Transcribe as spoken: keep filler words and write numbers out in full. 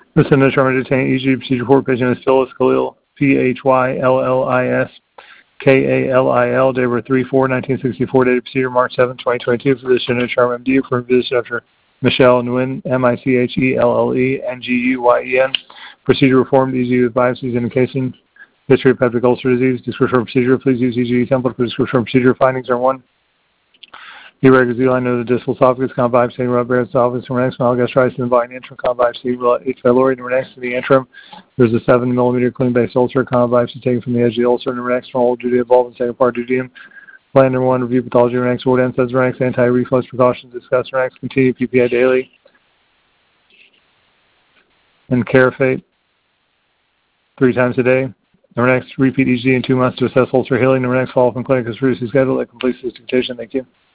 Listen to Sherman detain E G procedure report. Patient is Phyllis Khalil, P H Y L L I S K A L I L, date of birth three four nineteen sixty-four, date of procedure March seventh, twenty twenty-two. Physician is Sherman M D, for visit after Michelle Nguyen, M I C H E L L E N G U Y E N. Procedure performed, E G with biopsies indication. History of peptic ulcer disease. Description of procedure. Please use E G template for description of procedure. Findings are one. Irregular Z-line of the distal esophagus, con biopsy, rubber esophagus, next, mild gastritis in the body, interim, con biopsy, H. pylori, next in the interim. There's a seven millimeter clean base ulcer, con biopsy taken from the edge of the ulcer, next, small due to involved in second part duodenum. Plan number one, review pathology, next, word end says, next, anti-reflux precautions, discuss, next, continue P P I daily. And Carafate three times a day. Next, repeat E G in two months to assess ulcer healing. Next, follow up in clinic as previously scheduled. That completes this dictation. Thank you.